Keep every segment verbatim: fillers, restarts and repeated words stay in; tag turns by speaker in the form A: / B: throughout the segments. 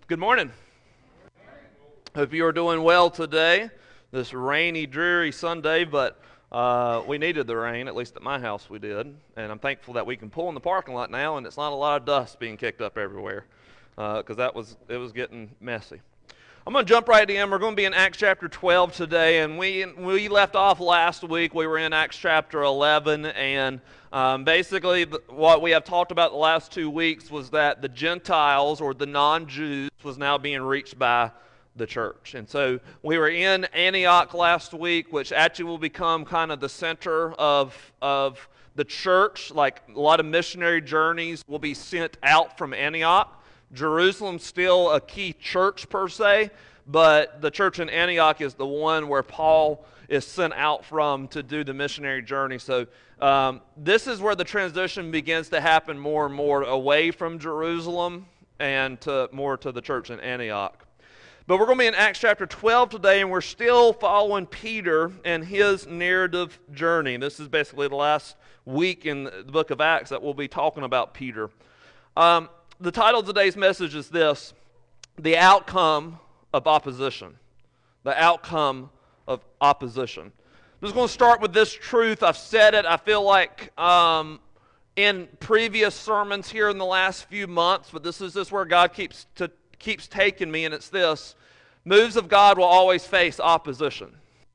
A: Good morning. Hope you are doing well today, this rainy, dreary Sunday, but uh, we needed the rain, at least at my house we did, and I'm thankful that we can pull in the parking lot now and it's not a lot of dust being kicked up everywhere, because uh, that was, it was getting messy. I'm going to jump right in. We're going to be in Acts chapter twelve today, and we we left off last week. We were in Acts chapter eleven, and um, basically the, what we have talked about the last two weeks was that the Gentiles, or the non-Jews, was now being reached by the church. And so we were in Antioch last week, which actually will become kind of the center of, of the church. Like a lot of missionary journeys will be sent out from Antioch. Jerusalem's still a key church per se, but the church in Antioch is the one where Paul is sent out from to do the missionary journey. So um, this is where the transition begins to happen more and more away from Jerusalem and to more to the church in Antioch. But we're going to be in Acts chapter twelve today, and we're still following Peter and his narrative journey. This is basically the last week in the book of Acts that we'll be talking about Peter. Um, The title of today's message is this: The Outcome of Opposition. The Outcome of Opposition. I'm just going to start with this truth. I've said it, I feel like, um, in previous sermons here in the last few months, but this is just where God keeps, to, keeps taking me, and it's this. Moves of God will always face opposition.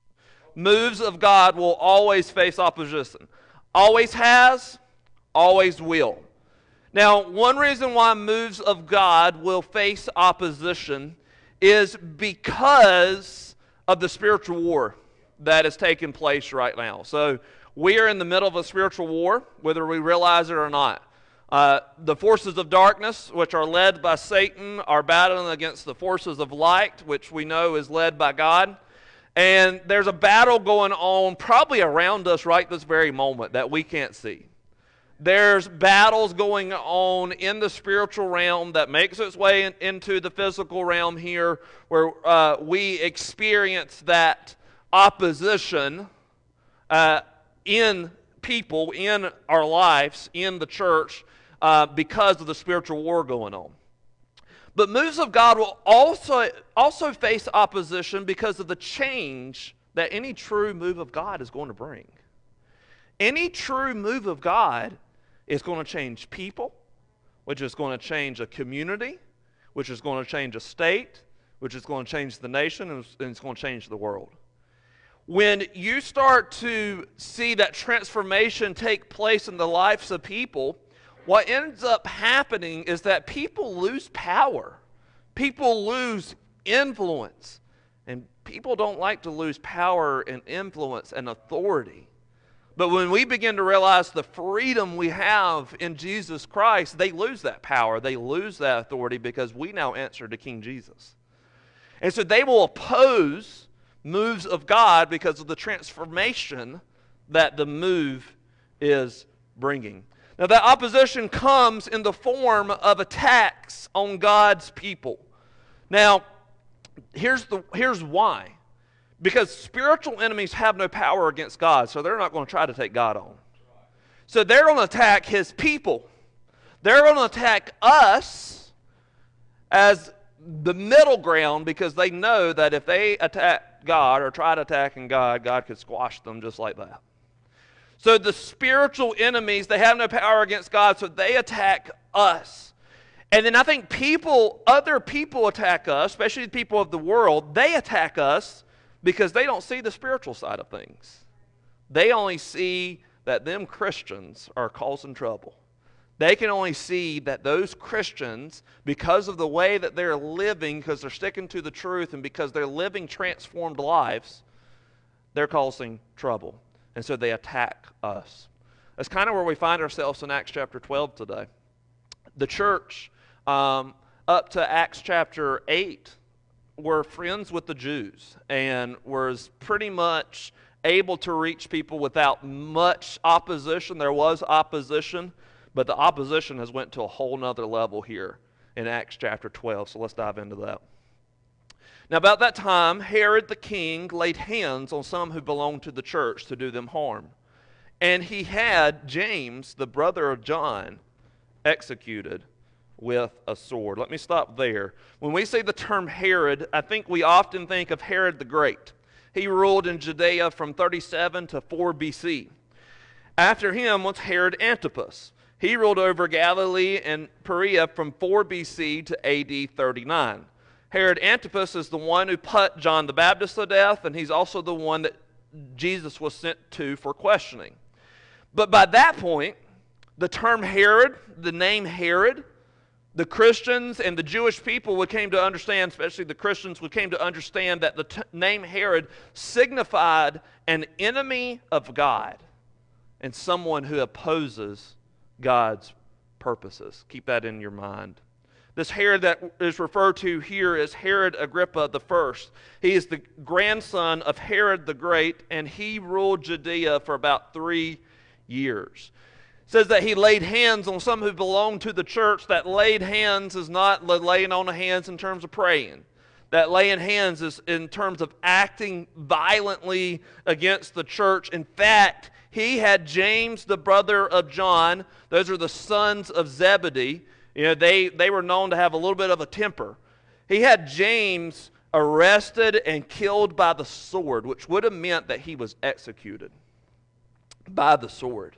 A: Moves of God will always face opposition. Always has, always will. Now, one reason why moves of God will face opposition is because of the spiritual war that is taking place right now. So, we are in the middle of a spiritual war, whether we realize it or not. Uh, the forces of darkness, which are led by Satan, are battling against the forces of light, which we know is led by God. And there's a battle going on probably around us right this very moment that we can't see. There's battles going on in the spiritual realm that makes its way in, into the physical realm here, where uh, we experience that opposition uh, in people, in our lives, in the church, uh, because of the spiritual war going on. But moves of God will also, also face opposition because of the change that any true move of God is going to bring. Any true move of God is going to change people, which is going to change a community, which is going to change a state, which is going to change the nation, and it's going to change the world. When you start to see that transformation take place in the lives of people, what ends up happening is that people lose power. People lose influence. And people don't like to lose power and influence and authority. But when we begin to realize the freedom we have in Jesus Christ, they lose that power. They lose that authority because we now answer to King Jesus. And so they will oppose moves of God because of the transformation that the move is bringing. Now that opposition comes in the form of attacks on God's people. Now, here's the here's why. Because spiritual enemies have no power against God, so they're not going to try to take God on. So they're going to attack His people. They're going to attack us as the middle ground because they know that if they attack God or try to attack God, God could squash them just like that. So the spiritual enemies, they have no power against God, so they attack us. And then I think people, other people attack us, especially the people of the world, they attack us because they don't see the spiritual side of things. They only see that them Christians are causing trouble. They can only see that those Christians, because of the way that they're living, because they're sticking to the truth, and because they're living transformed lives, they're causing trouble. And so they attack us. That's kind of where we find ourselves in Acts chapter twelve today. The church, um, up to Acts chapter eight, were friends with the Jews and was pretty much able to reach people without much opposition. There was opposition, but the opposition has went to a whole nother level here in Acts chapter twelve. So let's dive into that. Now about that time, Herod the king laid hands on some who belonged to the church to do them harm. And he had James, the brother of John, executed with a sword. Let me stop there. When we say the term Herod, I think we often think of Herod the Great. He ruled in Judea from thirty-seven to four B C. After him was Herod Antipas. He ruled over Galilee and Perea from four B C to A D thirty-nine. Herod Antipas is the one who put John the Baptist to death, and he's also the one that Jesus was sent to for questioning. But by that point, the term Herod, the name Herod, the Christians and the Jewish people would came to understand, especially the Christians would came to understand that the t- name Herod signified an enemy of God and someone who opposes God's purposes. Keep that in your mind. This Herod that is referred to here is Herod Agrippa the First. He is the grandson of Herod the Great, and he ruled Judea for about three years. It says that he laid hands on some who belonged to the church. That laid hands is not laying on the hands in terms of praying. That laying hands is in terms of acting violently against the church. In fact, he had James, the brother of John. Those are the sons of Zebedee. You know, they, they were known to have a little bit of a temper. He had James arrested and killed by the sword, which would have meant that he was executed by the sword.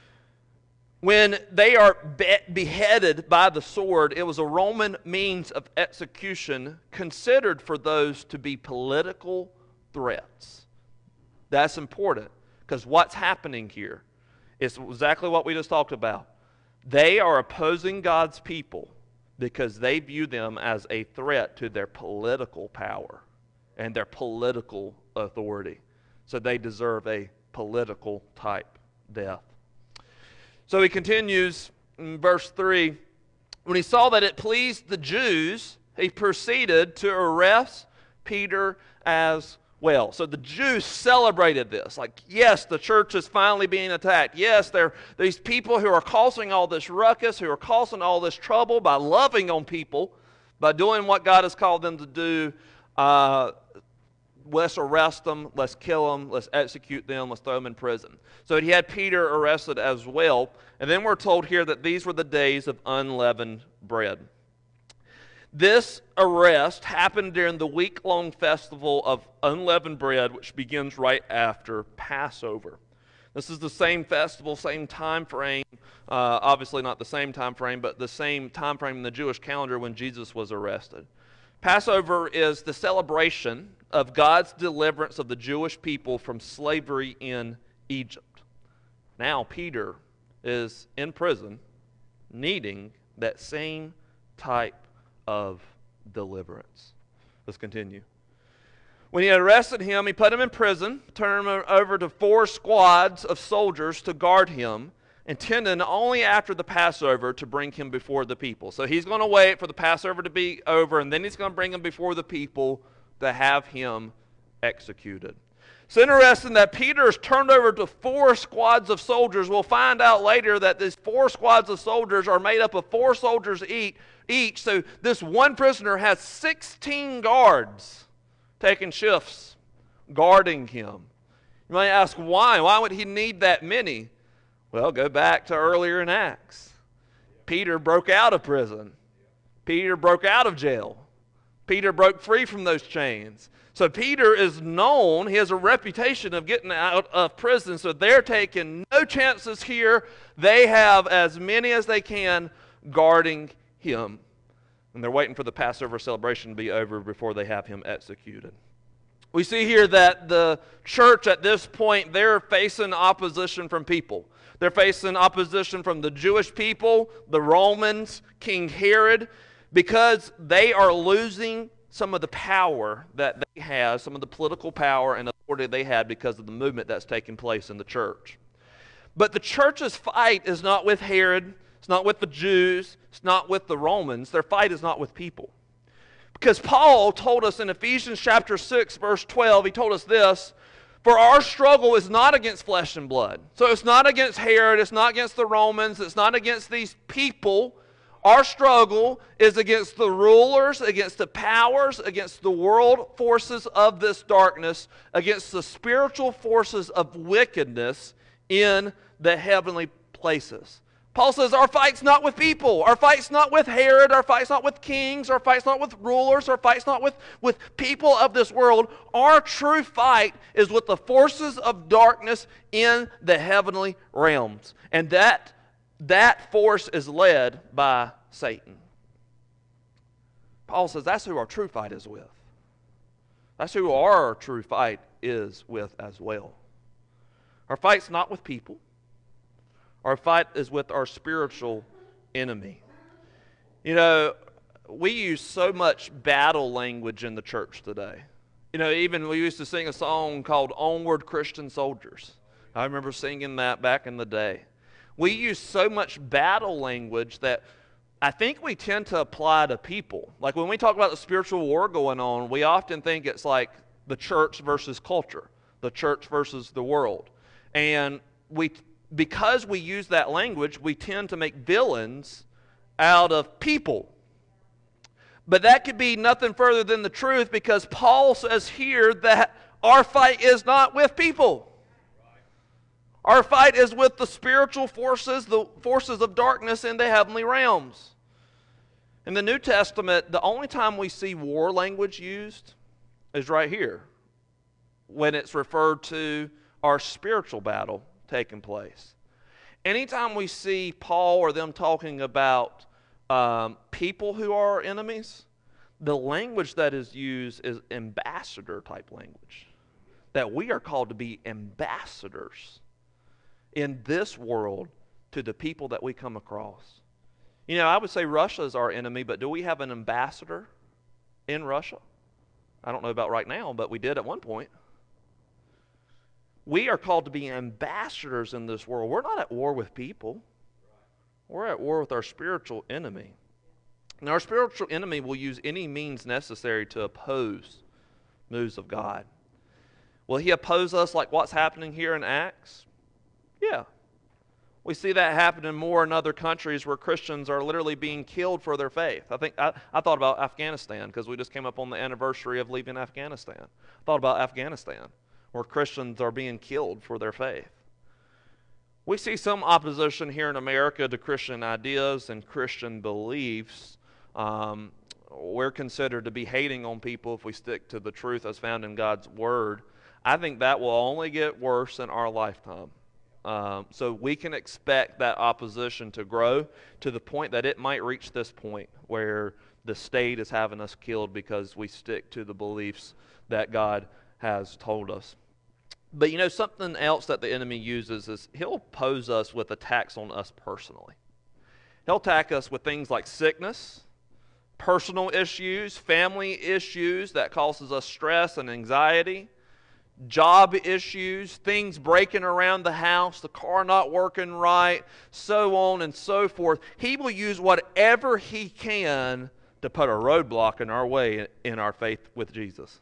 A: When they are be- beheaded by the sword, it was a Roman means of execution considered for those to be political threats. That's important, because what's happening here is exactly what we just talked about. They are opposing God's people because they view them as a threat to their political power and their political authority. So they deserve a political type death. So he continues in verse three. When he saw that it pleased the Jews, he proceeded to arrest Peter as well. So the Jews celebrated this. Like, yes, the church is finally being attacked. Yes, there are these people who are causing all this ruckus, who are causing all this trouble by loving on people, by doing what God has called them to do. Uh, let's arrest them, let's kill them, let's execute them, let's throw them in prison. So he had Peter arrested as well. And then we're told here that these were the days of unleavened bread. This arrest happened during the week-long festival of unleavened bread, which begins right after Passover. This is the same festival, same time frame, uh, obviously not the same time frame, but the same time frame in the Jewish calendar when Jesus was arrested. Passover is the celebration of God's deliverance of the Jewish people from slavery in Egypt. Now Peter is in prison, needing that same type of deliverance. Let's continue. When he had arrested him, he put him in prison, turned him over to four squads of soldiers to guard him, intending only after the Passover to bring him before the people. So he's going to wait for the Passover to be over, and then he's going to bring him before the people to have him executed. It's interesting that Peter is turned over to four squads of soldiers. We'll find out later that these four squads of soldiers are made up of four soldiers each. each. So this one prisoner has sixteen guards taking shifts, guarding him. You might ask why? Why would he need that many? Well, go back to earlier in Acts. Peter broke out of prison. Peter broke out of jail. Peter broke free from those chains. So Peter is known, he has a reputation of getting out of prison, so they're taking no chances here. They have as many as they can guarding him. And they're waiting for the Passover celebration to be over before they have him executed. We see here that the church at this point, they're facing opposition from people. They're facing opposition from the Jewish people, the Romans, King Herod, because they are losing some of the power that they have, some of the political power and authority they had because of the movement that's taking place in the church. But the church's fight is not with Herod, it's not with the Jews, it's not with the Romans. Their fight is not with people. Because Paul told us in Ephesians chapter six, verse twelve, he told us this, for our struggle is not against flesh and blood. So it's not against Herod, it's not against the Romans, it's not against these people. Our struggle is against the rulers, against the powers, against the world forces of this darkness, against the spiritual forces of wickedness in the heavenly places. Paul says our fight's not with people. Our fight's not with Herod. Our fight's not with kings. Our fight's not with rulers. Our fight's not with, with people of this world. Our true fight is with the forces of darkness in the heavenly realms. And that, that force is led by Satan. Paul says that's who our true fight is with. That's who our true fight is with as well. Our fight's not with people. Our fight is with our spiritual enemy. You know, we use so much battle language in the church today. You know, even we used to sing a song called Onward Christian Soldiers. I remember singing that back in the day. We use so much battle language that I think we tend to apply to people. Like when we talk about the spiritual war going on, we often think it's like the church versus culture, the church versus the world. And we because we use that language, we tend to make villains out of people. But that could be nothing further than the truth, because Paul says here that our fight is not with people. Our fight is with the spiritual forces, the forces of darkness in the heavenly realms. In the New Testament, the only time we see war language used is right here, when it's referred to our spiritual battle taking place. Anytime we see Paul or them talking about um, people who are our enemies, the language that is used is ambassador type language. That we are called to be ambassadors in this world to the people that we come across. You know, I would say Russia is our enemy, but do we have an ambassador in Russia? I don't know about right now, but we did at one point. We are called to be ambassadors in this world. We're not at war with people. We're at war with our spiritual enemy. And our spiritual enemy will use any means necessary to oppose moves of God. Will he oppose us like what's happening here in Acts? Yeah. We see that happening more in other countries where Christians are literally being killed for their faith. I think I, I thought about Afghanistan because we just came up on the anniversary of leaving Afghanistan. I thought about Afghanistan, where Christians are being killed for their faith. We see some opposition here in America to Christian ideas and Christian beliefs. Um, we're considered to be hating on people if we stick to the truth as found in God's Word. I think that will only get worse in our lifetime. Um, so we can expect that opposition to grow to the point that it might reach this point where the state is having us killed because we stick to the beliefs that God has told us. But you know, something else that the enemy uses is he'll oppose us with attacks on us personally. He'll attack us with things like sickness, personal issues, family issues that causes us stress and anxiety, job issues, things breaking around the house, the car not working right, so on and so forth. He will use whatever he can to put a roadblock in our way in our faith with Jesus.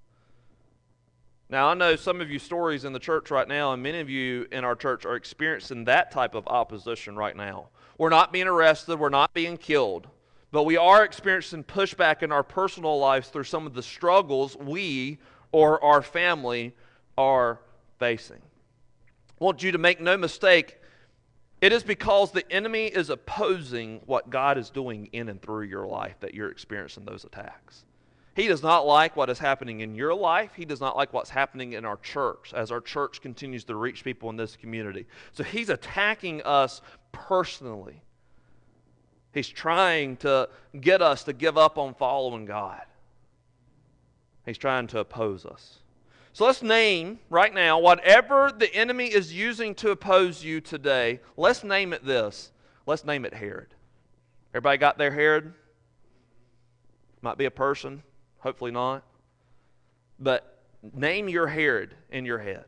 A: Now, I know some of you stories in the church right now, and many of you in our church are experiencing that type of opposition right now. We're not being arrested, we're not being killed, but we are experiencing pushback in our personal lives through some of the struggles we or our family are facing. I want you to make no mistake, it is because the enemy is opposing what God is doing in and through your life that you're experiencing those attacks. He does not like what is happening in your life. He does not like what's happening in our church as our church continues to reach people in this community. So he's attacking us personally. He's trying to get us to give up on following God. He's trying to oppose us. So let's name right now whatever the enemy is using to oppose you today. Let's name it this. Let's name it Herod. Everybody got their Herod? Might be a person. Hopefully not. But name your Herod in your head.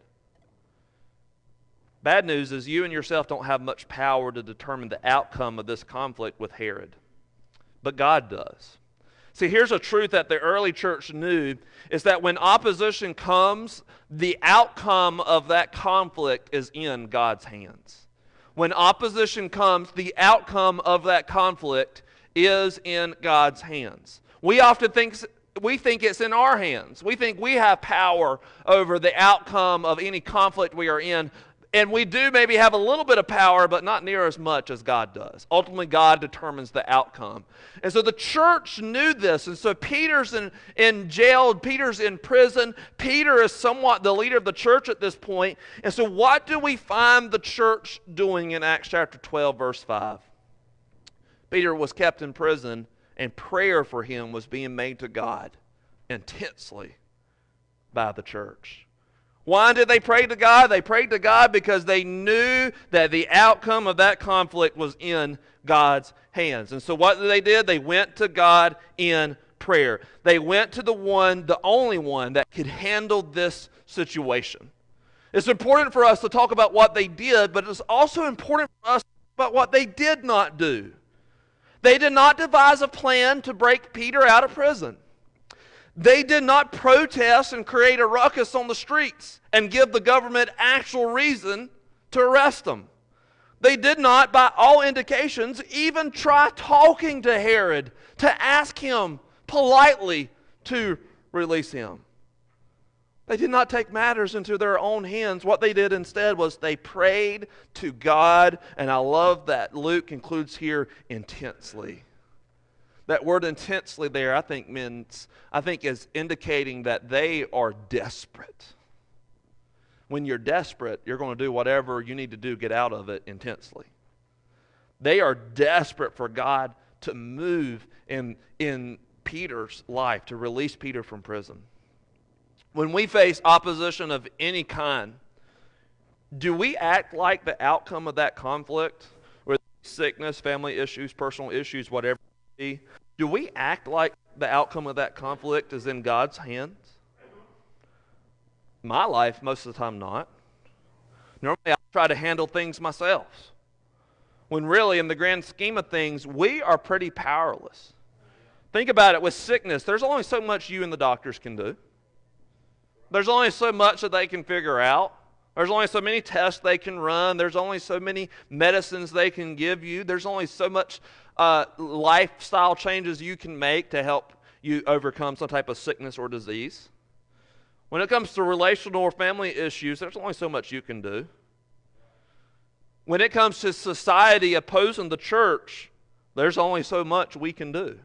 A: Bad news is you and yourself don't have much power to determine the outcome of this conflict with Herod. But God does. See, here's a truth that the early church knew, is that when opposition comes, the outcome of that conflict is in God's hands. When opposition comes, the outcome of that conflict is in God's hands. We often think, we think it's in our hands. We think we have power over the outcome of any conflict we are in. And we do maybe have a little bit of power, but not near as much as God does. Ultimately, God determines the outcome. And so the church knew this. And so Peter's in, in jail. Peter's in prison. Peter is somewhat the leader of the church at this point. And so what do we find the church doing in Acts chapter twelve, verse five? Peter was kept in prison, and prayer for him was being made to God intensely by the church. Why did they pray to God? They prayed to God because they knew that the outcome of that conflict was in God's hands. And so what they did, they went to God in prayer. They went to the one, the only one that could handle this situation. It's important for us to talk about what they did, but it's also important for us to talk about what they did not do. They did not devise a plan to break Peter out of prison. They did not protest and create a ruckus on the streets and give the government actual reason to arrest them. They did not, by all indications, even try talking to Herod to ask him politely to release him. They did not take matters into their own hands. What they did instead was they prayed to God, and I love that Luke includes here intensely. That word intensely there, I think, means, I think is indicating that they are desperate. When you're desperate, you're going to do whatever you need to do to get out of it intensely. They are desperate for God to move in, in Peter's life, to release Peter from prison. When we face opposition of any kind, do we act like the outcome of that conflict, whether it's sickness, family issues, personal issues, whatever, do we act like the outcome of that conflict is in God's hands? My life, most of the time, not. Normally, I try to handle things myself. When really, in the grand scheme of things, we are pretty powerless. Think about it with sickness. There's only so much you and the doctors can do. There's only so much that they can figure out. There's only so many tests they can run. There's only so many medicines they can give you. There's only so much uh, lifestyle changes you can make to help you overcome some type of sickness or disease. When it comes to relational or family issues, there's only so much you can do. When it comes to society opposing the church, there's only so much we can do.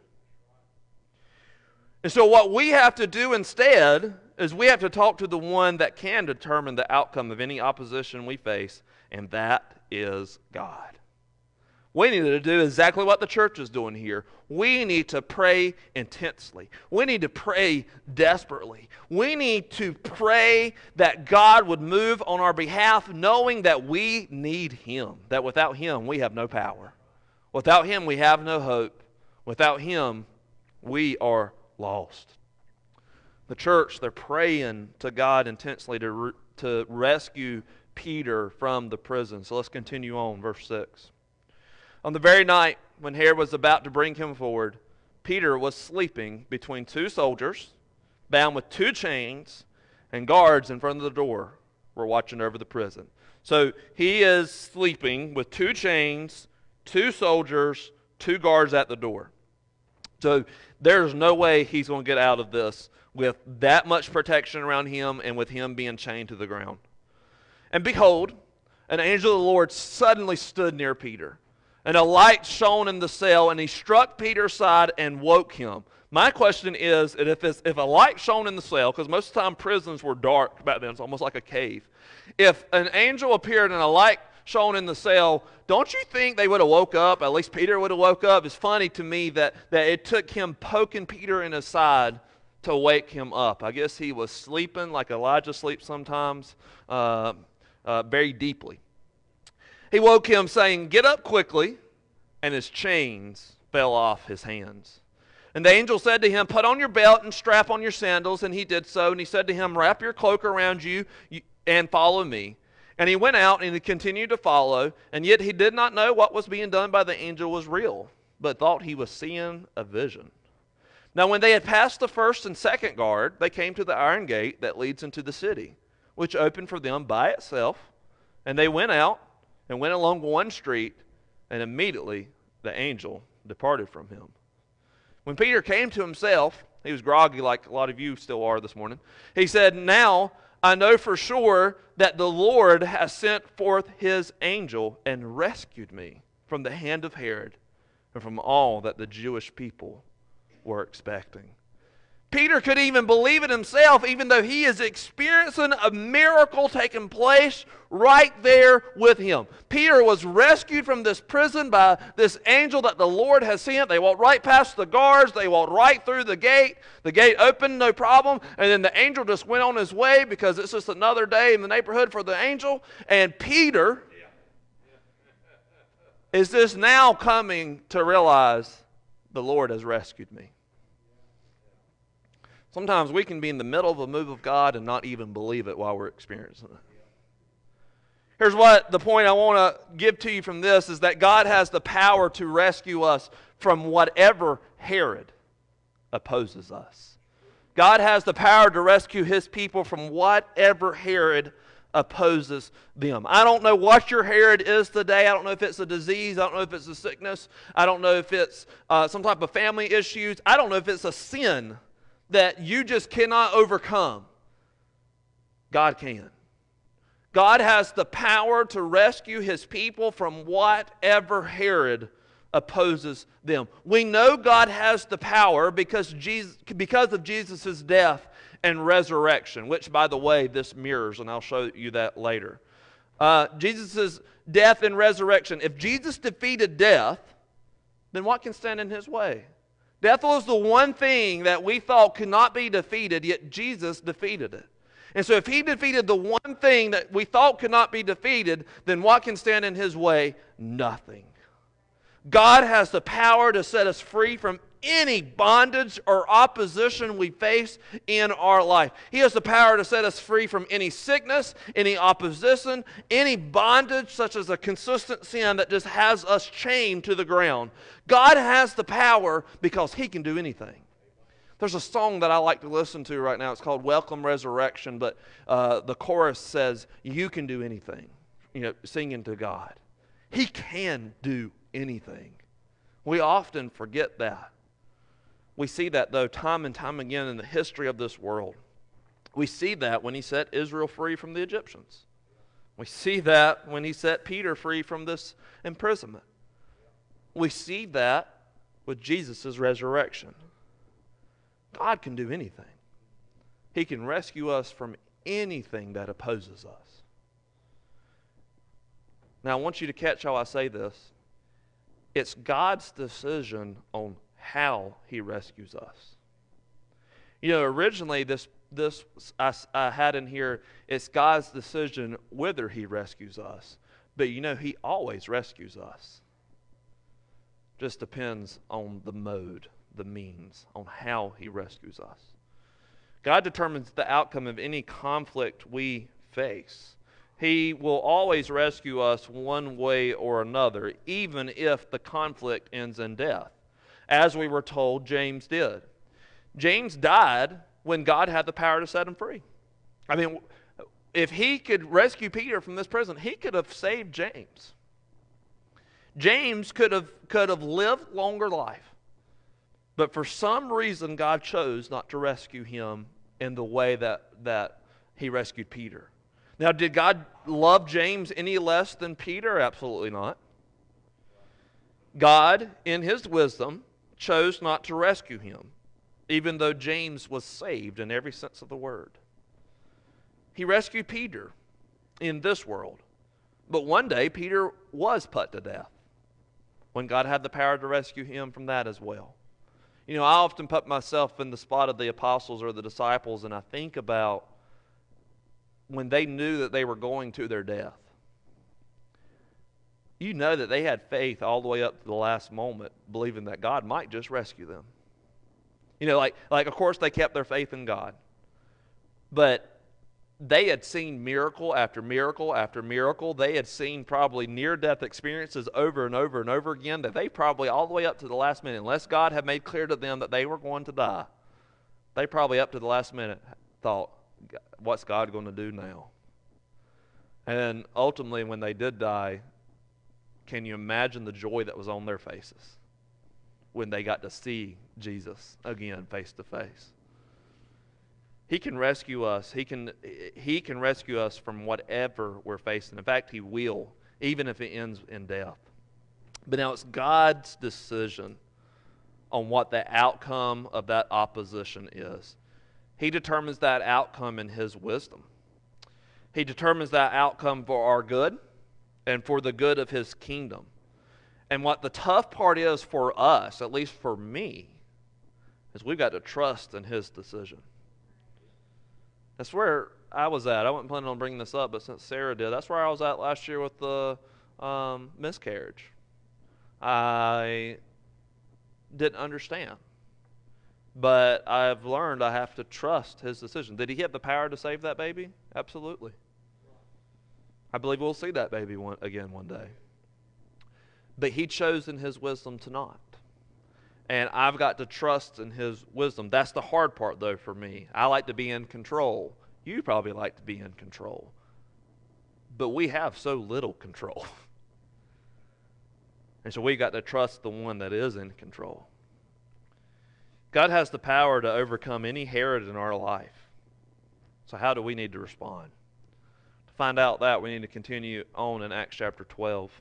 A: And so what we have to do instead is we have to talk to the one that can determine the outcome of any opposition we face, and that is God. We need to do exactly what the church is doing here. We need to pray intensely. We need to pray desperately. We need to pray that God would move on our behalf, knowing that we need Him, that without Him we have no power. Without Him we have no hope. Without Him we are lost. The church, they're praying to God intensely to, re- to rescue Peter from the prison. So let's continue on, verse six. On the very night when Herod was about to bring him forward, Peter was sleeping between two soldiers, bound with two chains, and guards in front of the door were watching over the prison. So he is sleeping with two chains, two soldiers, two guards at the door. So there's no way he's going to get out of this with that much protection around him and with him being chained to the ground. And behold, an angel of the Lord suddenly stood near Peter, and a light shone in the cell, and he struck Peter's side and woke him. My question is, if, it's, if a light shone in the cell, because most of the time prisons were dark back then, it's almost like a cave. If an angel appeared and a light shone in the cell, don't you think they would have woke up? At least Peter would have woke up. It's funny to me that, that it took him poking Peter in his side to wake him up. I guess he was sleeping like Elijah sleeps sometimes, uh, uh, very deeply. He woke him saying, "Get up quickly," and his chains fell off his hands. And the angel said to him, "Put on your belt and strap on your sandals." And he did so. And he said to him, "Wrap your cloak around you and follow me." And he went out and he continued to follow. And yet he did not know what was being done by the angel was real, but thought he was seeing a vision. Now when they had passed the first and second guard, they came to the iron gate that leads into the city, which opened for them by itself. And they went out and went along one street, and immediately the angel departed from him. When Peter came to himself, he was groggy like a lot of you still are this morning. He said, "Now I know for sure that the Lord has sent forth his angel and rescued me from the hand of Herod and from all that the Jewish people were expecting. Peter could even believe it himself, even though he is experiencing a miracle taking place right there with him. Peter was rescued from this prison by this angel that the Lord has sent. They walked right past the guards. They walked right through the gate. The gate opened, no problem. And then the angel just went on his way because it's just another day in the neighborhood for the angel. And Peter is just now coming to realize the Lord has rescued me. Sometimes we can be in the middle of a move of God and not even believe it while we're experiencing it. Here's what the point I want to give to you from this is that God has the power to rescue us from whatever Herod opposes us. God has the power to rescue his people from whatever Herod opposes them. I don't know what your Herod is today. I don't know if it's a disease. I don't know if it's a sickness. I don't know if it's uh, some type of family issues. I don't know if it's a sin that you just cannot overcome. God can. God has the power to rescue his people from whatever Herod opposes them. We know God has the power because, Jesus, because of Jesus' death and resurrection, which, by the way, this mirrors, and I'll show you that later. Uh, Jesus' death and resurrection. If Jesus defeated death, then what can stand in his way? Death was the one thing that we thought could not be defeated, yet Jesus defeated it. And so if he defeated the one thing that we thought could not be defeated, then what can stand in his way? Nothing. God has the power to set us free from any bondage or opposition we face in our life. He has the power to set us free from any sickness, any opposition, any bondage such as a consistent sin that just has us chained to the ground. God has the power because he can do anything. There's a song that I like to listen to right now. It's called Welcome Resurrection, but uh, the chorus says, you can do anything. You know, singing to God. He can do anything. We often forget that. We see that, though, time and time again in the history of this world. We see that when he set Israel free from the Egyptians. We see that when he set Peter free from this imprisonment. We see that with Jesus' resurrection. God can do anything. He can rescue us from anything that opposes us. Now, I want you to catch how I say this. It's God's decision on how he rescues us. You know, originally this this I, I had in here, it's God's decision whether he rescues us. But you know, he always rescues us. Just depends on the mode, the means, on how he rescues us. God determines the outcome of any conflict we face. He will always rescue us one way or another, even if the conflict ends in death, as we were told James did. James died when God had the power to set him free. I mean, if he could rescue Peter from this prison, he could have saved James. James could have, could have lived longer life. But for some reason, God chose not to rescue him in the way that, that he rescued Peter. Now, did God love James any less than Peter? Absolutely not. God, in his wisdom, chose not to rescue him, even though James was saved in every sense of the word. He rescued Peter in this world. But one day, Peter was put to death when God had the power to rescue him from that as well. You know, I often put myself in the spot of the apostles or the disciples, and I think about when they knew that they were going to their death. You know that they had faith all the way up to the last moment, believing that God might just rescue them. You know, like, like of course they kept their faith in God. But they had seen miracle after miracle after miracle. They had seen probably near-death experiences over and over and over again that they probably all the way up to the last minute, unless God had made clear to them that they were going to die, they probably up to the last minute thought, what's God going to do now? And ultimately when they did die, can you imagine the joy that was on their faces when they got to see Jesus again face to face? He can rescue us. He can, he can rescue us from whatever we're facing. In fact, He will, even if it ends in death. But now it's God's decision on what the outcome of that opposition is. He determines that outcome in His wisdom. He determines that outcome for our good and for the good of His kingdom. And what the tough part is for us, at least for me, is we've got to trust in His decision. That's where I was at. I wasn't planning on bringing this up, but since Sarah did, that's where I was at last year with the um, miscarriage. I didn't understand. But I've learned I have to trust His decision. Did He have the power to save that baby? Absolutely. I believe we'll see that baby one, again one day. But He chose in His wisdom to not. And I've got to trust in His wisdom. That's the hard part, though, for me. I like to be in control. You probably like to be in control. But we have so little control. And so we've got to trust the one that is in control. God has the power to overcome any Herod in our life. So how do we need to respond? To find out that, we need to continue on in Acts chapter twelve.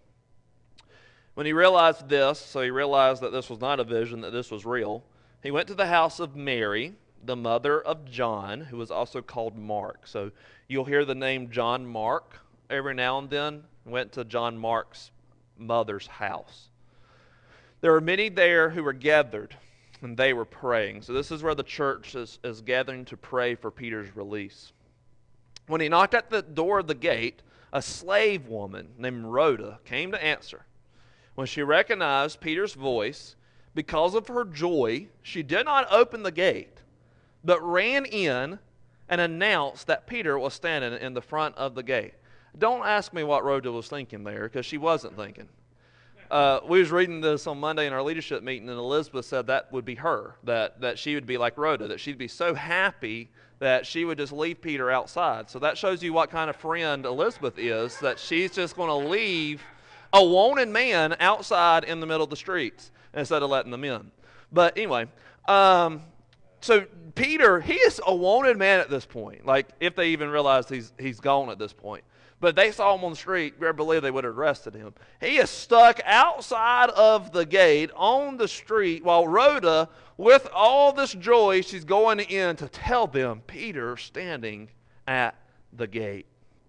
A: When he realized this, so he realized that this was not a vision, that this was real, he went to the house of Mary, the mother of John, who was also called Mark. So you'll hear the name John Mark every now and then. Went to John Mark's mother's house. There were many there who were gathered, and they were praying. So this is where the church is, is gathering to pray for Peter's release. When he knocked at the door of the gate, a slave woman named Rhoda came to answer. When she recognized Peter's voice, because of her joy, she did not open the gate, but ran in and announced that Peter was standing in the front of the gate. Don't ask me what Rhoda was thinking there, because she wasn't thinking. Uh, we was reading this on Monday in our leadership meeting, and Elizabeth said that would be her, that, that she would be like Rhoda, that she'd be so happy that she would just leave Peter outside. So that shows you what kind of friend Elizabeth is, that she's just going to leave a wanted man outside in the middle of the streets instead of letting them in. But anyway, um, so Peter, he is a wanted man at this point. Like, if they even realized he's he's gone at this point. But they saw him on the street, I believe they would have arrested him. He is stuck outside of the gate on the street while Rhoda, with all this joy, she's going in to tell them Peter standing at the gate.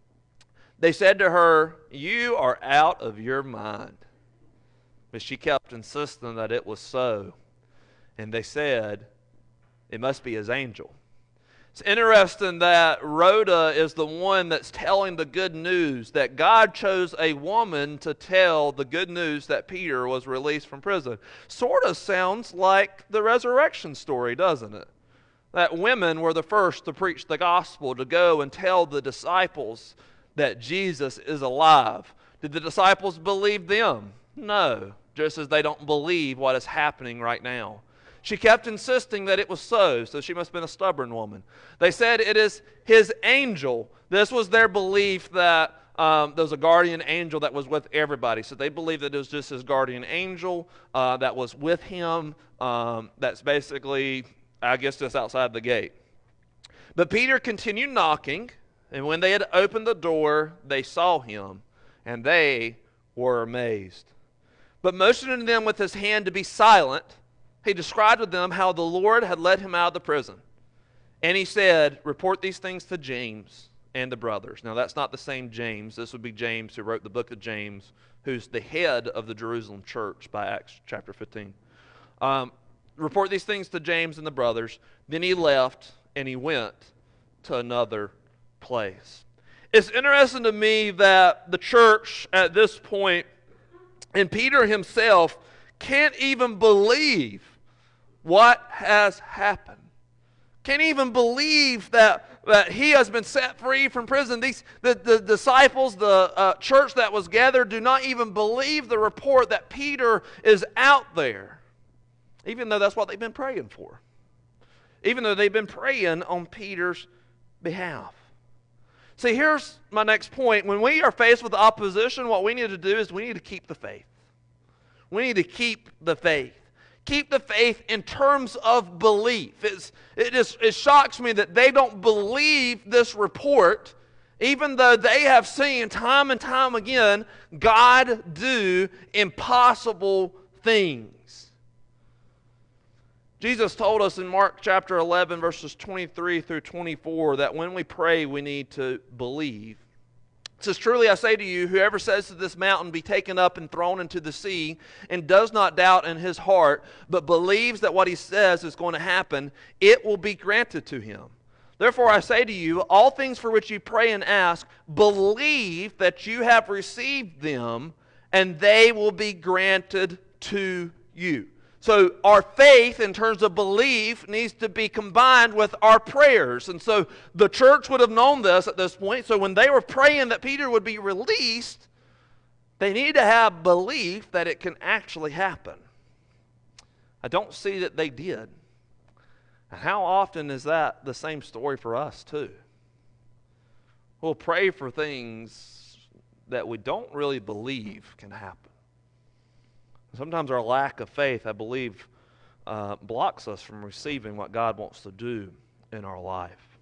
A: They said to her, "You are out of your mind." But she kept insisting that it was so. And they said, "It must be his angel." It's interesting that Rhoda is the one that's telling the good news, that God chose a woman to tell the good news that Peter was released from prison. Sort of sounds like the resurrection story, doesn't it? That women were the first to preach the gospel, to go and tell the disciples that Jesus is alive. Did the disciples believe them? No, just as they don't believe what is happening right now. She kept insisting that it was so, so she must have been a stubborn woman. They said it is his angel. This was their belief that um, there was a guardian angel that was with everybody. So they believed that it was just his guardian angel uh, that was with him. Um, that's basically, I guess, just outside the gate. But Peter continued knocking, and when they had opened the door, they saw him, and they were amazed. But motioning them with his hand to be silent, he described to them how the Lord had led him out of the prison. And he said, "Report these things to James and the brothers." Now, that's not the same James. This would be James who wrote the book of James, who's the head of the Jerusalem church by Acts chapter fifteen. Um, report these things to James and the brothers. Then he left, and he went to another place. It's interesting to me that the church at this point, and Peter himself, can't even believe what has happened. Can't even believe that, that he has been set free from prison. These the, the disciples, the uh, church that was gathered, do not even believe the report that Peter is out there, even though that's what they've been praying for. Even though they've been praying on Peter's behalf. See, here's my next point. When we are faced with opposition, what we need to do is we need to keep the faith. We need to keep the faith. Keep the faith in terms of belief. It's, it, is, it shocks me that they don't believe this report, even though they have seen time and time again God do impossible things. Jesus told us in Mark chapter eleven, verses twenty-three through twenty-four, that when we pray, we need to believe. It says, "Truly I say to you, whoever says to this mountain, be taken up and thrown into the sea, and does not doubt in his heart, but believes that what he says is going to happen, it will be granted to him. Therefore I say to you, all things for which you pray and ask, believe that you have received them, and they will be granted to you." So our faith in terms of belief needs to be combined with our prayers. And so the church would have known this at this point. So when they were praying that Peter would be released, they need to have belief that it can actually happen. I don't see that they did. How often is that the same story for us too? We'll pray for things that we don't really believe can happen. Sometimes our lack of faith, I believe, uh, blocks us from receiving what God wants to do in our life.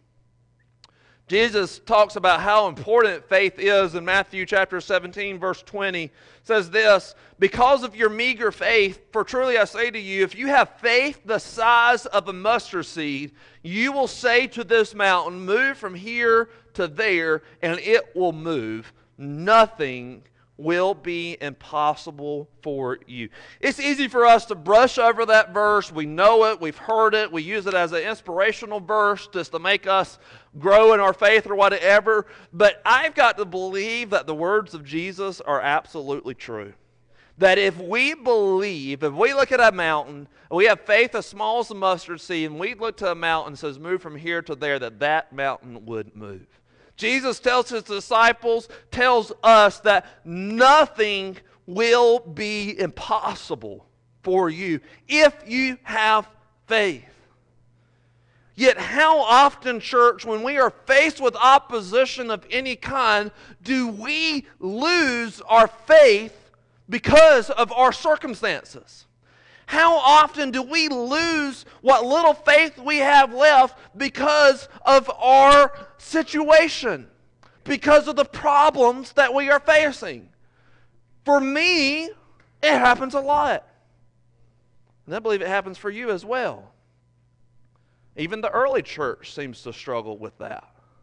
A: Jesus talks about how important faith is in Matthew chapter seventeen, verse twenty. It says this, "Because of your meager faith, for truly I say to you, if you have faith the size of a mustard seed, you will say to this mountain, move from here to there, and it will move. Nothing will be impossible for you." It's easy for us to brush over that verse. We know it. We've heard it. We use it as an inspirational verse just to make us grow in our faith or whatever. But I've got to believe that the words of Jesus are absolutely true. That if we believe, if we look at a mountain, and we have faith as small as a mustard seed, and we look to a mountain and says, move from here to there, that that mountain would move. Jesus tells his disciples, tells us that nothing will be impossible for you if you have faith. Yet how often, church, when we are faced with opposition of any kind, do we lose our faith because of our circumstances? How often do we lose what little faith we have left because of our situation, because of the problems that we are facing? For me, it happens a lot. And I believe it happens for you as well. Even the early church seems to struggle with that.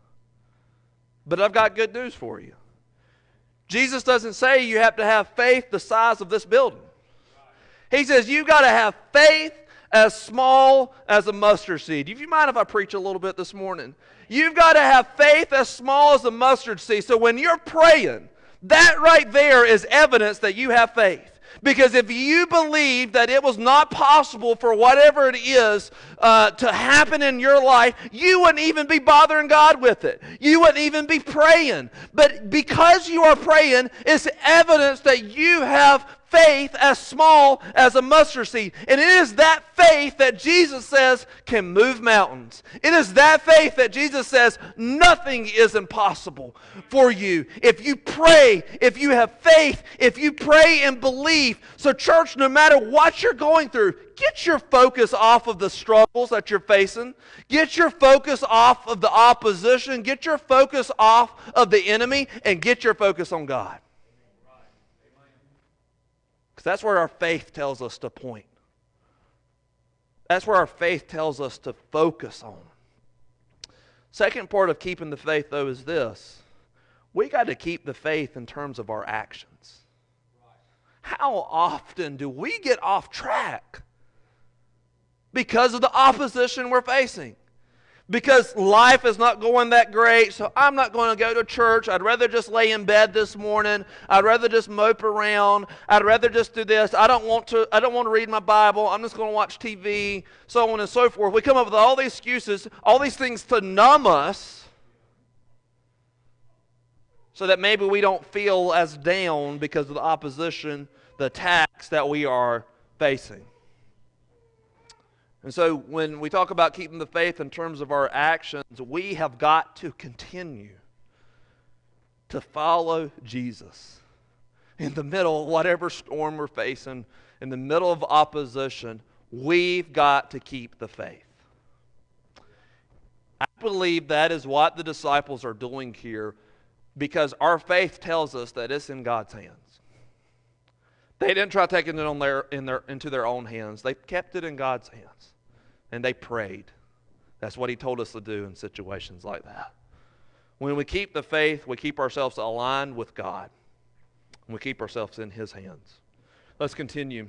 A: But I've got good news for you. Jesus doesn't say you have to have faith the size of this building. He says you've got to have faith as small as a mustard seed. If you mind if I preach a little bit this morning? You've got to have faith as small as a mustard seed. So when you're praying, that right there is evidence that you have faith. Because if you believe that it was not possible for whatever it is uh, to happen in your life, you wouldn't even be bothering God with it. You wouldn't even be praying. But because you are praying, it's evidence that you have faith as small as a mustard seed. And it is that faith that Jesus says can move mountains. It is that faith that Jesus says nothing is impossible for you. If you pray, if you have faith, if you pray and believe. So church, no matter what you're going through, get your focus off of the struggles that you're facing. Get your focus off of the opposition. Get your focus off of the enemy and get your focus on God. That's where our faith tells us to point. That's where our faith tells us to focus on. Second part of keeping the faith, though, is this. We got to keep the faith in terms of our actions. How often do we get off track because of the opposition we're facing? Because life is not going that great, so I'm not going to go to church. I'd rather just lay in bed this morning. I'd rather just mope around. I'd rather just do this. I don't want to, I don't want to read my Bible. I'm just going to watch T V, so on and so forth. We come up with all these excuses, all these things to numb us so that maybe we don't feel as down because of the opposition, the attacks that we are facing. And so when we talk about keeping the faith in terms of our actions, we have got to continue to follow Jesus in the middle of whatever storm we're facing, in in the middle of opposition, we've got to keep the faith. I believe that is what the disciples are doing here, because our faith tells us that it's in God's hands. They didn't try taking it on their, in their, into their own hands. They kept it in God's hands, and they prayed. That's what he told us to do in situations like that. When we keep the faith, we keep ourselves aligned with God. And we keep ourselves in his hands. Let's continue.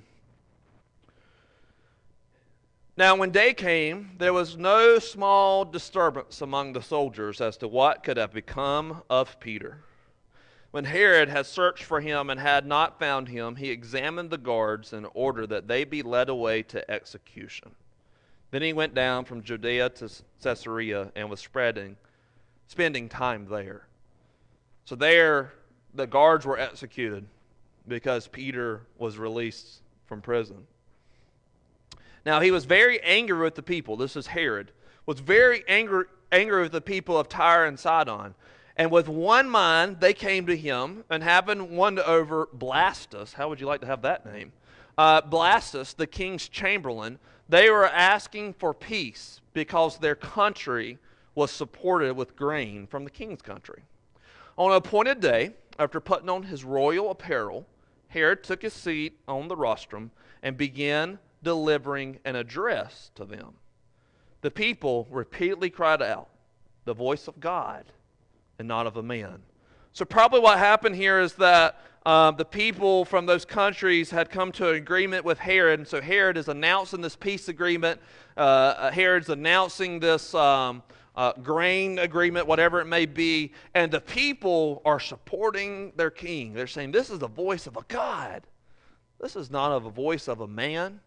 A: Now when day came, there was no small disturbance among the soldiers as to what could have become of Peter. When Herod had searched for him and had not found him, he examined the guards in order that they be led away to execution. Then he went down from Judea to Caesarea and was spreading, spending time there. So there, the guards were executed because Peter was released from prison. Now he was very angry with the people. This is Herod. Was very angry, angry with the people of Tyre and Sidon. And with one mind they came to him, and having won over Blastus, how would you like to have that name? Uh, Blastus, the king's chamberlain, they were asking for peace because their country was supported with grain from the king's country. On an appointed day, after putting on his royal apparel, Herod took his seat on the rostrum and began delivering an address to them. The people repeatedly cried out, "The voice of God and not of a man." So probably what happened here is that uh, the people from those countries had come to an agreement with Herod, and so Herod is announcing this peace agreement. Uh, Herod's announcing this um, uh, grain agreement, whatever it may be, and the people are supporting their king. They're saying, this is the voice of a God. This is not of a voice of a man.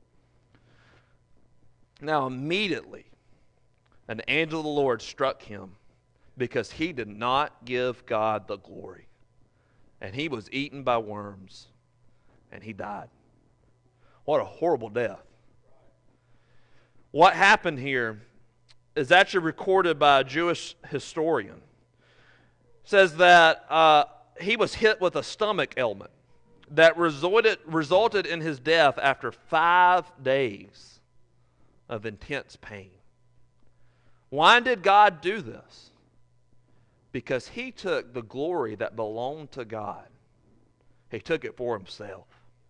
A: Now immediately, an angel of the Lord struck him, because he did not give God the glory. And he was eaten by worms, and he died. What a horrible death. What happened here is actually recorded by a Jewish historian. It says that uh, he was hit with a stomach ailment that resulted, resulted in his death after five days of intense pain. Why did God do this? Because he took the glory that belonged to God. He took it for himself.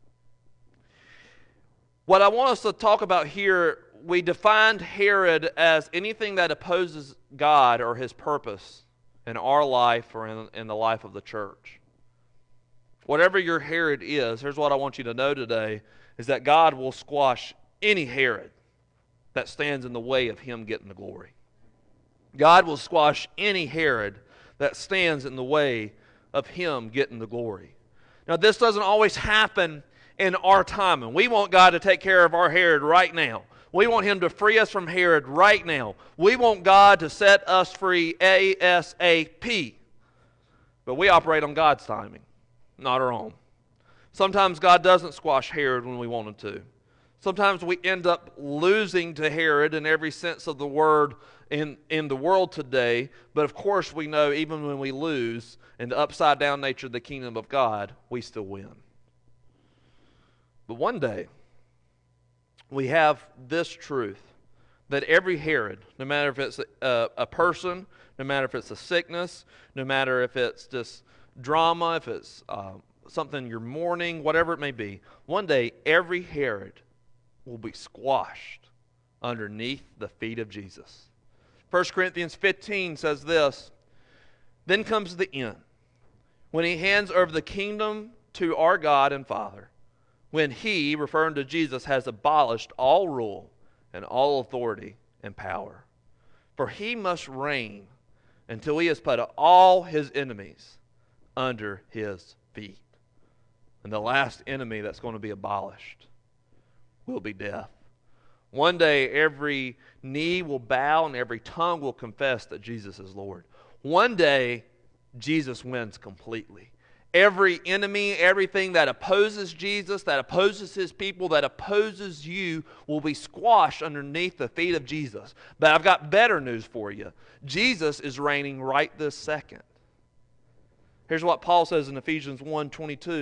A: What I want us to talk about here, we defined Herod as anything that opposes God or his purpose in our life or in, in the life of the church. Whatever your Herod is, here's what I want you to know today, is that God will squash any Herod that stands in the way of him getting the glory. God will squash any Herod that stands in the way of him getting the glory. Now, this doesn't always happen in our time, and we want God to take care of our Herod right now. We want him to free us from Herod right now. We want God to set us free ASAP. But we operate on God's timing, not our own. Sometimes God doesn't squash Herod when we want him to. Sometimes we end up losing to Herod in every sense of the word in, in the world today. But of course we know even when we lose in the upside down nature of the kingdom of God, we still win. But one day, we have this truth, that every Herod, no matter if it's a, a person, no matter if it's a sickness, no matter if it's just drama, if it's uh, something you're mourning, whatever it may be, one day every Herod will be squashed underneath the feet of Jesus. First Corinthians fifteen says this, "Then comes the end, when he hands over the kingdom to our God and Father, when he," referring to Jesus, "has abolished all rule and all authority and power. For he must reign until he has put all his enemies under his feet." And the last enemy that's going to be abolished will be death. One day every knee will bow and every tongue will confess that Jesus is Lord. One day Jesus wins completely. Every enemy, everything that opposes Jesus, that opposes his people, that opposes you, will be squashed underneath the feet of Jesus. But I've got better news for you. Jesus is reigning right this second. Here's what Paul says in Ephesians one twenty-two.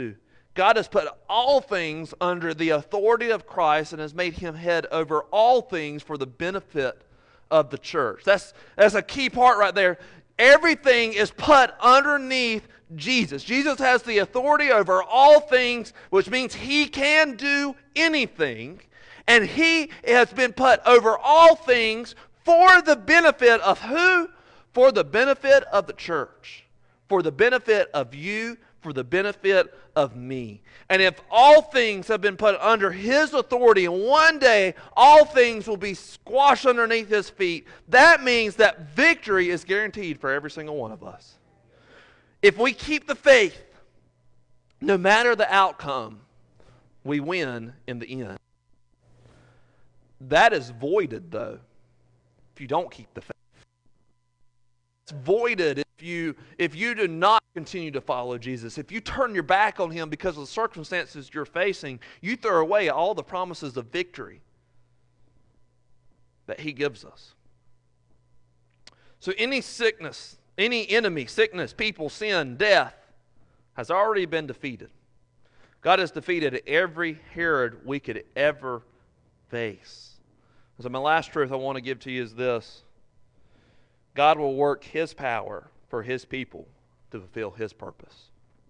A: God has put all things under the authority of Christ and has made him head over all things for the benefit of the church. That's, that's a key part right there. Everything is put underneath Jesus. Jesus has the authority over all things, which means he can do anything. And he has been put over all things for the benefit of who? For the benefit of the church. For the benefit of you, for the benefit of me. And if all things have been put under his authority, and one day all things will be squashed underneath his feet, that means that victory is guaranteed for every single one of us. If we keep the faith, no matter the outcome, we win in the end. That is voided, though, if you don't keep the faith. It's voided if you if you do not continue to follow Jesus. If you turn your back on him because of the circumstances you're facing, you throw away all the promises of victory that he gives us. So any sickness, any enemy, sickness, people, sin, death has already been defeated. God has defeated every Herod we could ever face. So my last truth I want to give to you is this. God will work his power for his people to fulfill his purpose.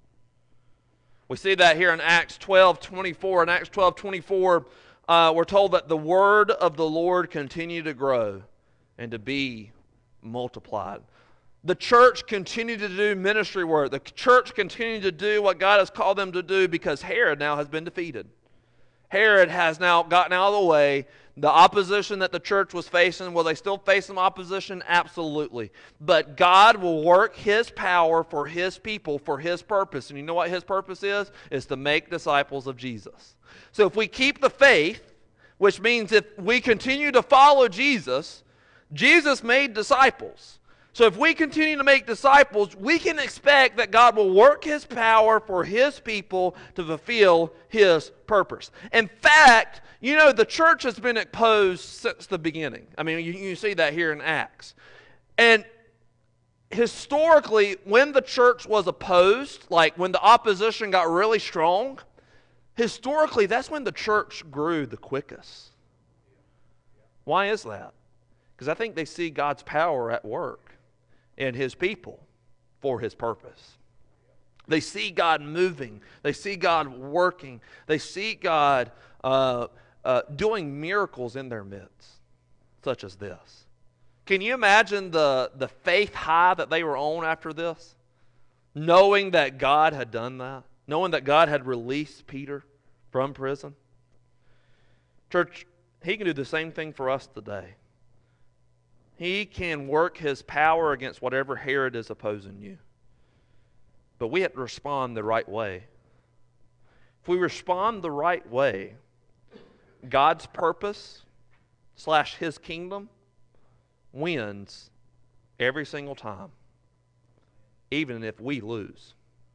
A: We see that here in Acts twelve twenty-four. In Acts twelve twenty-four, uh, we're told that the word of the Lord continued to grow and to be multiplied. The church continued to do ministry work. The church continued to do what God has called them to do because Herod now has been defeated. Herod has now gotten out of the way. The opposition that the church was facing, will they still face some opposition? Absolutely. But God will work his power for his people, for his purpose. And you know what his purpose is? Is to make disciples of Jesus. So if we keep the faith, which means if we continue to follow Jesus, Jesus made disciples. So if we continue to make disciples, we can expect that God will work his power for his people to fulfill his purpose. In fact, you know, the church has been opposed since the beginning. I mean, you, you see that here in Acts. And historically, when the church was opposed, like when the opposition got really strong, historically, that's when the church grew the quickest. Why is that? Because I think they see God's power at work in his people for his purpose. They see God moving. They see God working. They see God uh, uh, doing miracles in their midst, such as this. Can you imagine the, the faith high that they were on after this? Knowing that God had done that. Knowing that God had released Peter from prison. Church, he can do the same thing for us today. He can work his power against whatever Herod is opposing you. But we have to respond the right way. If we respond the right way, God's purpose slash his kingdom wins every single time, even if we lose.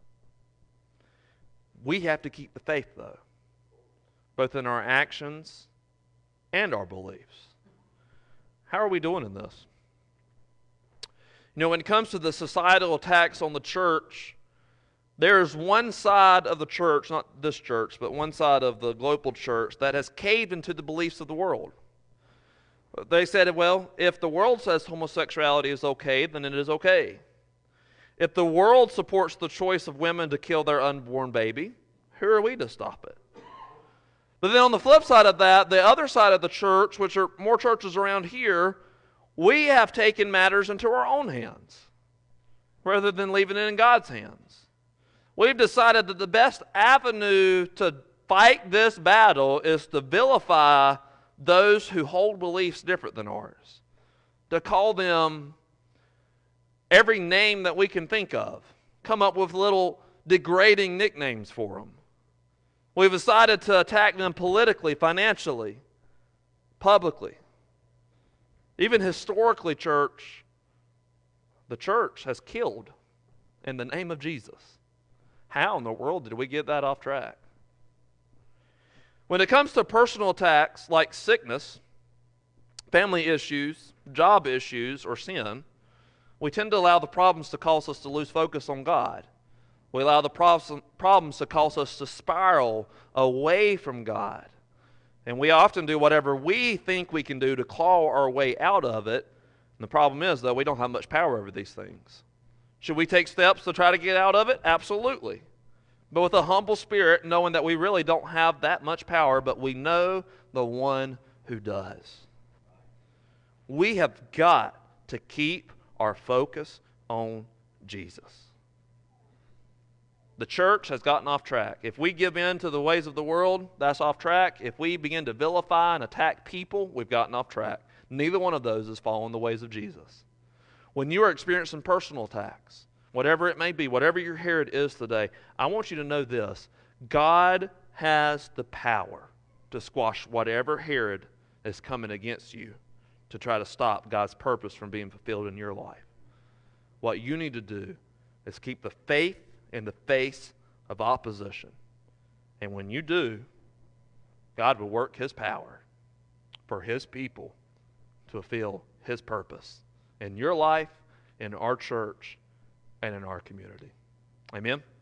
A: We have to keep the faith, though, both in our actions and our beliefs. How are we doing in this? You know, when it comes to the societal attacks on the church, there's one side of the church, not this church, but one side of the global church that has caved into the beliefs of the world. They said, well, if the world says homosexuality is okay, then it is okay. If the world supports the choice of women to kill their unborn baby, who are we to stop it? But then on the flip side of that, the other side of the church, which are more churches around here, we have taken matters into our own hands rather than leaving it in God's hands. We've decided that the best avenue to fight this battle is to vilify those who hold beliefs different than ours, to call them every name that we can think of, come up with little degrading nicknames for them. We've decided to attack them politically, financially, publicly. Even historically, church, the church has killed in the name of Jesus. How in the world did we get that off track? When it comes to personal attacks like sickness, family issues, job issues, or sin, we tend to allow the problems to cause us to lose focus on God. We allow the prob- problems to cause us to spiral away from God. And we often do whatever we think we can do to claw our way out of it. And the problem is, though, we don't have much power over these things. Should we take steps to try to get out of it? Absolutely. But with a humble spirit, knowing that we really don't have that much power, but we know the one who does. We have got to keep our focus on Jesus. The church has gotten off track. If we give in to the ways of the world, that's off track. If we begin to vilify and attack people, we've gotten off track. Neither one of those is following the ways of Jesus. When you are experiencing personal attacks, whatever it may be, whatever your Herod is today, I want you to know this. God has the power to squash whatever Herod is coming against you to try to stop God's purpose from being fulfilled in your life. What you need to do is keep the faith in the face of opposition. And when you do, God will work His power for His people to fulfill His purpose in your life, in our church, and in our community. Amen?